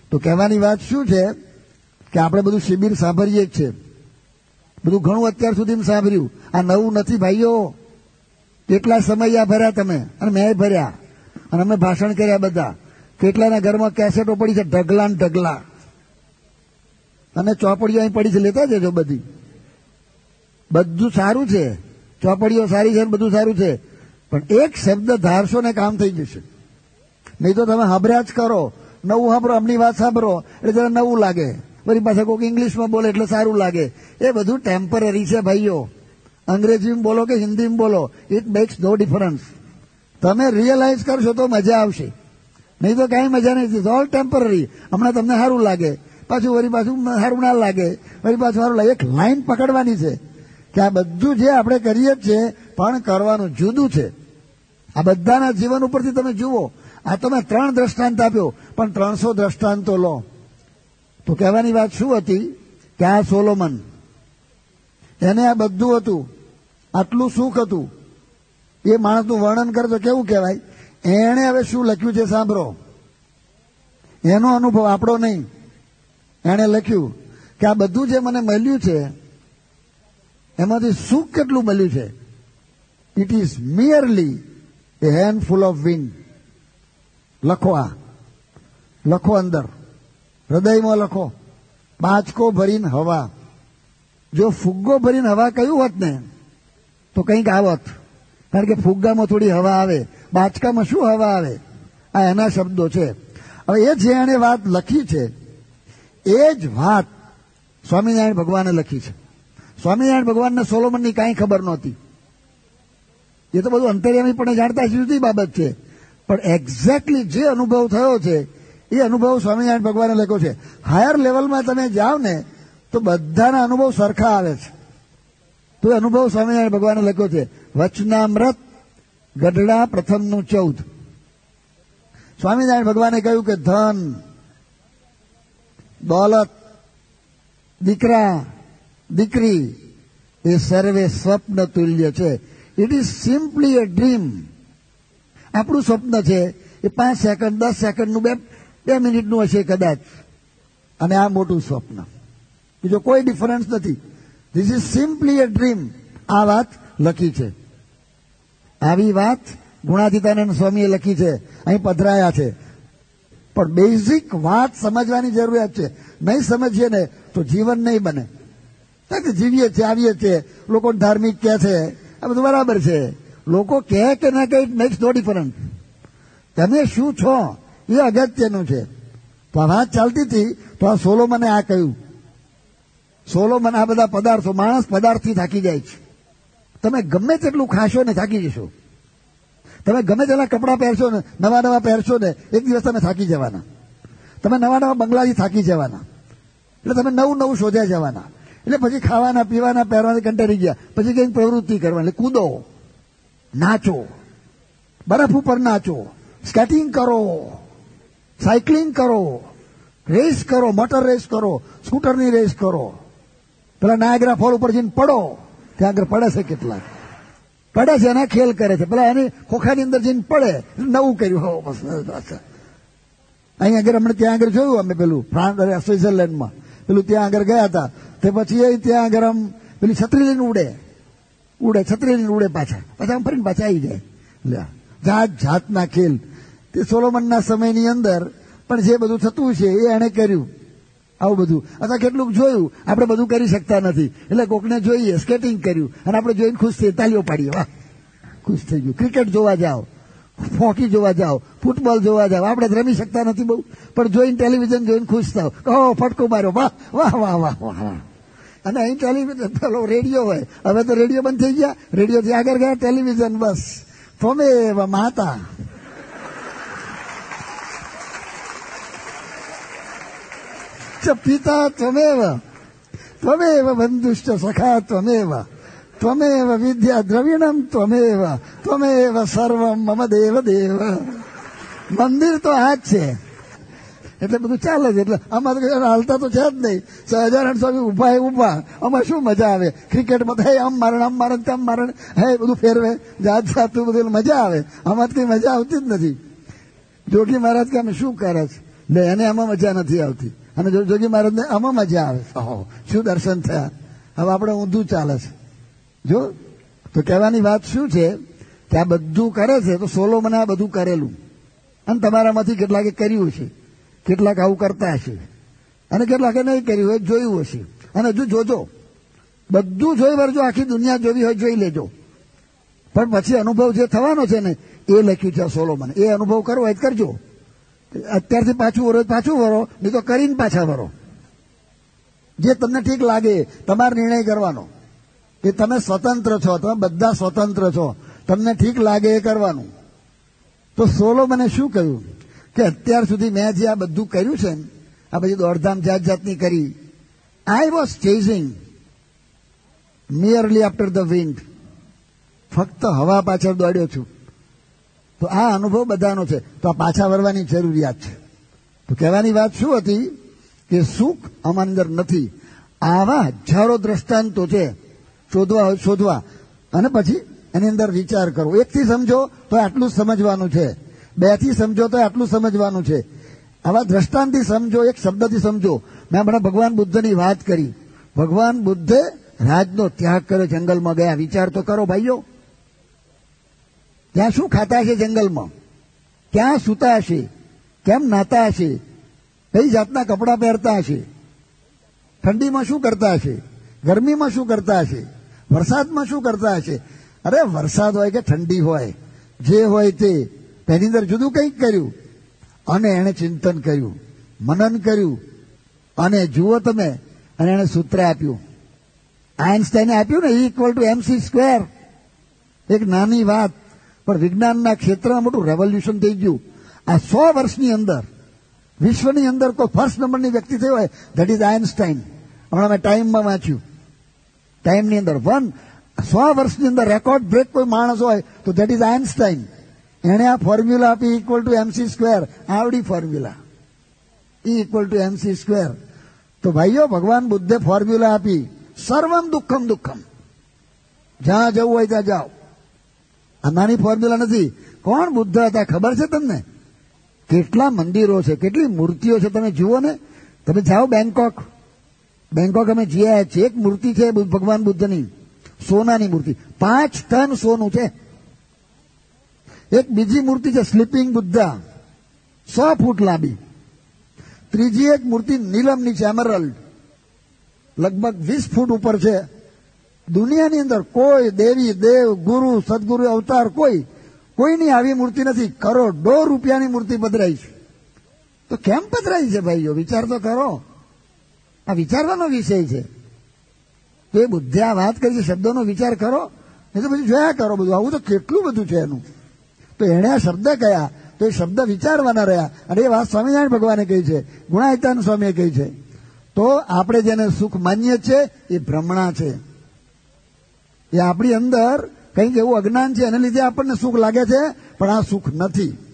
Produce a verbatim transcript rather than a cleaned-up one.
તો કહેવાની વાત શું છે કે આપણે બધું શિબિર સાંભળીએ જ છે, બધું ઘણું અત્યાર સુધી સાંભળ્યું. આ નવું નથી ભાઈઓ. કેટલા સમય આ ભર્યા તમે, અને મેં ભર્યા, અને અમે ભાષણ કર્યા બધા. કેટલાના ઘરમાં કેસેટો પડી છે, ઢગલા ને ઢગલા, અને ચોપડીઓ અહીં પડી છે, લેતા જજો બધી. બધું સારું છે, ચોપડીઓ સારી છે, બધું સારું છે, પણ એક શબ્દ ધારશો ને કામ થઈ જશે. નહીં તો તમે સાંભળ્યા જ કરો. નવું સાંભળો, અમની વાત સાંભળો એટલે જરા નવું લાગે, વળી પાસે કોઈક ઇંગ્લિશમાં બોલે એટલે સારું લાગે. એ બધું ટેમ્પરરી છે ભાઈઓ. અંગ્રેજીમાં બોલો કે હિન્દીમાં બોલો, ઇટ મેક્સ નો ડિફરન્સ. તમે રિયલાઇઝ કરશો તો મજા આવશે, નહીં તો કાંઈ મજા નથી. All temporary. હમણાં તમને સારું લાગે, પાછું વળી પાછું સારું ના લાગે, વળી પાછું સારું લાગે. એક લાઈન પકડવાની છે કે આ બધું જે આપણે કરીએ જ છે, પણ કરવાનું જુદું છે. આ બધાના જીવન ઉપરથી તમે જુઓ. આ તમે ત્રણ દ્રષ્ટાંત આપ્યો, પણ ત્રણસો દ્રષ્ટાંતો લો. તો કહેવાની વાત શું હતી કે આ સોલોમન, એને આ બધું હતું, આટલું સુખ હતું. એ માણસનું વર્ણન કરે તો કેવું કહેવાય. એણે હવે શું લખ્યું છે સાંભળો. એનો અનુભવ, આપણો નહીં. એણે લખ્યું કે આ બધું જે મને મળ્યું છે એમાંથી સુખ કેટલું મળ્યું છે. It is merely a handful of wind. લખો, આ લખો, અંદર હૃદયમાં લખો. બાચકો ભરીને હવા. જો ફુગ્ગો ભરીને હવા કહ્યું હોત ને તો કંઈક આવત, કારણ કે ફુગ્ગામાં થોડી હવા આવે, બાચકામાં શું હવા આવે. આ એના શબ્દો છે. હવે એ જે એણે વાત લખી છે એ જ વાત સ્વામિનારાયણ ભગવાને લખી છે. સ્વામિનારાયણ ભગવાનને સોલોમનની કાંઈ ખબર નહોતી. એ તો બધું અંતર્યામી પણ જાણતા જુદી બાબત છે, પણ એક્ઝેક્ટલી જે અનુભવ થયો છે એ અનુભવ સ્વામિનારાયણ ભગવાને લખ્યો છે. હાયર લેવલમાં તમે જાઓ ને તો બધાના અનુભવ સરખા આવે છે. તો એ અનુભવ સ્વામિનારાયણ ભગવાને લખ્યો છે. વચનામૃત ગઢડા પ્રથમનું ચૌદ. સ્વામિનારાયણ ભગવાને કહ્યું કે ધન, દોલત, દીકરા, દીકરી એ સર્વે સ્વપ્ન તુલ્ય છે. It is simply a dream. આપણું સ્વપ્ન છે એ પાંચ સેકન્ડ, દસ સેકન્ડનું, બે બે મિનિટનું હશે કદાચ, અને આ મોટું સ્વપ્ન. બીજો કોઈ ડિફરન્સ નથી. This is simply a dream. આ વાત લખી છે. આવી વાત ગુણાતીતાનંદ સ્વામીએ લખી છે, અહીં પધરાયા છે. પણ બેઝિક વાત સમજવાની જરૂરિયાત છે. નહીં સમજીએ ને તો જીવન નહીં બને. જીવીએ છીએ, આવીએ છીએ, લોકો ધાર્મિક કહે છે, આ બધું બરાબર છે. લોકો કહે કે ના કહે, ઇટ મેક્સ નો ડિફરન્સ. તમે શું છો એ અગત્યનું છે. તો આ વાત ચાલતી હતી તો આ સોલોમને આ કહ્યું. સોલોમન આ બધા પદાર્થો, માણસ પદાર્થથી થાકી જાય છે. તમે ગમે તેટલું ખાશો ને થાકી જશો. તમે ગમે તેટલા કપડાં પહેરશો ને, નવા નવા પહેરશો ને, એક દિવસ તમે થાકી જવાના. તમે નવા નવા બંગલાથી થાકી જવાના. એટલે તમે નવું નવું શોધ્યા જવાના. એટલે પછી ખાવાના, પીવાના, પહેરવાના કંટાળી ગયા. પછી કંઈક પ્રવૃત્તિ કરવાની. એટલે કૂદો, નાચો, બરફ ઉપર નાચો, સ્કેટિંગ કરો, સાયકલિંગ કરો, રેસ કરો, મોટર રેસ કરો, સ્કૂટરની રેસ કરો. પેલા નાયગ્રા ફોલ ઉપર જઈને પડો. ત્યાં આગળ પડે છે કેટલાક, પડે છે, એના ખેલ કરે છે. પેલા એની ખોખાની અંદર જઈને પડે. નવું કર્યું. હો બસ. અહીંયા આગળ હમણાં ત્યાં આગળ જોયું અમે પેલું ફ્રાન્સ, સ્વિટ્ઝરલેન્ડમાં પેલું ત્યાં આગળ ગયા હતા. તે પછી એ ત્યાં આગળ આમ પેલી છત્રી લઈને ઉડે, ઉડે છત્રી લઈને ઉડે પાછા, પાછા આમ ફરીને પાછા આવી જાય. જાત જાતના ખેલ તે સોલોમનના સમયની અંદર પણ જે બધું થતું છે એ એણે કર્યું. આવું બધું અથવા કેટલુંક જોયું. આપણે બધું કરી શકતા નથી, એટલે કોકને જોઈએ સ્કેટિંગ કર્યું અને આપણે જોઈને ખુશ થઈ તાલીઓ પાડીએ, વાહ ખુશ થઈ ગયું. ક્રિકેટ જોવા જાઓ, હોકી જોવા જાઓ, ફૂટબોલ જોવા જાઓ. આપણે રમી શકતા નથી બહુ, પણ જોઈને ટેલિવિઝન જોઈને ખુશ થાવ, કહો ફટકો માર્યો, વાહ વાહ વાહ વાહ વાહ. અને અહીં ટેલિવિઝન, પેલો રેડિયો હોય, હવે તો રેડિયો બંધ થઈ ગયા, રેડિયોથી આગળ ગયા ટેલિવિઝન. બસ ત્વમેવ માતા. પિતા ત્વમેવ, ત્વમેવ બંધુશ્ચ સખા ત્વમેવ, ત્વમેવ વિદ્યા દ્રવિણમ ત્વમેવ, ત્વમેવ સર્વમ મમ દેવ દેવ. મંદિર તો આ જ છે, એટલે બધું ચાલે છે. એટલે આમાં તો હાલતા તો છે જ નહીં. સહજાનંદ સ્વામી ઉભા એ ઉભા, આમાં શું મજા આવે? ક્રિકેટમાં હે આમ મારણ, આમ મારણ, તેમ મારણ, હે બધું ફેરવે, જાત જાતું બધું મજા આવે. આમાં કઈ મજા આવતી જ નથી. જોગી મહારાજ કે અમે શું કરે છે? એટલે એને આમાં મજા નથી આવતી, અને જોગી મહારાજને આમાં મજા આવે. ઓહો, શું દર્શન થયા. હવે આપણે ઊંધું ચાલે છે. જો તો કહેવાની વાત શું છે કે આ બધું કરે છે તો સોલોમને આ બધું કરેલું, અને તમારામાંથી કેટલાકે કર્યું છે, કેટલાક આવું કરતા હશે, અને કેટલાકે નહીં કર્યું હોય, જોયું હશે. અને હજુ જોજો, બધું જોઈ વળજો, આખી દુનિયા જોવી હોય જોઈ લેજો. પણ પછી અનુભવ જે થવાનો છે ને એ લખ્યું છે સોલોમને. એ અનુભવ કરવો હોય કરજો. અત્યારથી પાછું વરો પાછું વરો, નહીં તો કરીને પાછા વરો. જે તમને ઠીક લાગે તમારે નિર્ણય કરવાનો, કે તમે સ્વતંત્ર છો, તમે બધા સ્વતંત્ર છો, તમને ઠીક લાગે એ કરવાનું. તો સોલોમને શું કહ્યું કે અત્યાર સુધી મેં જે આ બધું કર્યું છે ને, આ બધી દોડધામ જાત જાતની કરી, I was chasing merely after the wind. ફક્ત હવા પાછળ દોડ્યો છું. તો આ અનુભવ બધાનો છે. તો આ પાછા વળવાની જરૂરિયાત છે. તો કહેવાની વાત શું હતી કે સુખ અમારી અંદર નથી. આવા હજારો દ્રષ્ટાંતો છે, શોધવા શોધવા અને પછી એની અંદર વિચાર કરવો. એકથી સમજો તો આટલું સમજવાનું છે, બે થી સમજો તો આટલું સમજવાનું છે. આવા દ્રષ્ટાંતથી સમજો, એક શબ્દથી સમજો. મેં હમણાં ભગવાન બુદ્ધની વાત કરી. ભગવાન બુદ્ધે રાજનો ત્યાગ કર્યો, જંગલમાં ગયા. વિચાર તો કરો ભાઈઓ, ત્યાં શું ખાતા હશે જંગલમાં, ક્યાં સૂતા હશે, કેમ નાતા હશે, કઈ જાતના કપડાં પહેરતા હશે, ઠંડીમાં શું કરતા હશે, ગરમીમાં શું કરતા હશે, વરસાદમાં શું કરતા હશે. અરે વરસાદ હોય કે ઠંડી હોય, જે હોય તે, તેની અંદર જુદું કંઈક કર્યું. અને એણે ચિંતન કર્યું, મનન કર્યું, અને જુઓ તમે, અને એણે સૂત્ર આપ્યું. આઇન્સ્ટાઈને આપ્યું ને, ઇક્વલ ટુ એમસી સ્ક્વેર. એક નાની વાત, પણ વિજ્ઞાનના ક્ષેત્રમાં મોટું રેવોલ્યુશન થઈ ગયું. આ સો વર્ષની અંદર વિશ્વની અંદર કોઈ ફર્સ્ટ નંબરની વ્યક્તિ થયો હોય, ધેટ ઇઝ આઇન્સ્ટાઈન. હમણાં મેં ટાઈમમાં વાંચ્યું, ટાઈમની અંદર વન સો વર્ષની અંદર રેકોર્ડ બ્રેક કોઈ માણસ હોય તો ધેટ ઇઝ આઇન્સ્ટાઈન. એણે આ ફોર્મ્યુલા આપી, ઇક્વલ ટુ એમસી સ્ક્વેર. આવડી formula, E equal to M C square. તો ભાઈઓ, ભગવાન બુદ્ધે ફોર્મ્યુલા આપી, સર્વમ દુઃખમ દુઃખમ, જ્યાં જવું હોય ત્યાં જાઓ. આ નાની ફોર્મ્યુલા નથી. કોણ બુદ્ધ હતા ખબર છે તમને? કેટલા મંદિરો છે, કેટલી મૂર્તિઓ છે, તમે જુઓ ને. તમે જાઓ બેંકોક, બેંકોક અમે જઈએ છીએ. એક મૂર્તિ છે ભગવાન બુદ્ધની, સોનાની મૂર્તિ, પાંચ ટન સોનું છે. એક બીજી મૂર્તિ છે સ્લીપિંગ બુદ્ધા, સો ફૂટ લાંબી. ત્રીજી એક મૂર્તિ નીલમની છે, એમરલ્ડ, લગભગ વીસ ફૂટ ઉપર છે. દુનિયાની અંદર કોઈ દેવી, દેવ, ગુરુ, સદગુરુ, અવતાર કોઈ કોઈની આવી મૂર્તિ નથી. કરોડો રૂપિયાની મૂર્તિ પધરાઈ છે. તો કેમ પધરાઈ છે ભાઈઓ? વિચાર તો કરો. આ વિચારવાનો વિષય છે. તો એ બુદ્ધે આ વાત કરી છે, શબ્દોનો વિચાર કરો, નહીં તો પછી જોયા કરો બધું. આવું તો કેટલું બધું છે એનું. તો એણે આ શબ્દ કયા, તો એ શબ્દ વિચારવાના રહ્યા. અને એ વાત સ્વામિનારાયણ ભગવાને કહી છે, ગુણાયતાન સ્વામીએ કહી છે. તો આપણે જેને સુખ માનીએ છીએ એ ભ્રમણા છે. એ આપણી અંદર કંઈક એવું અજ્ઞાન છે, એને લીધે આપણને સુખ લાગે છે, પણ આ સુખ નથી.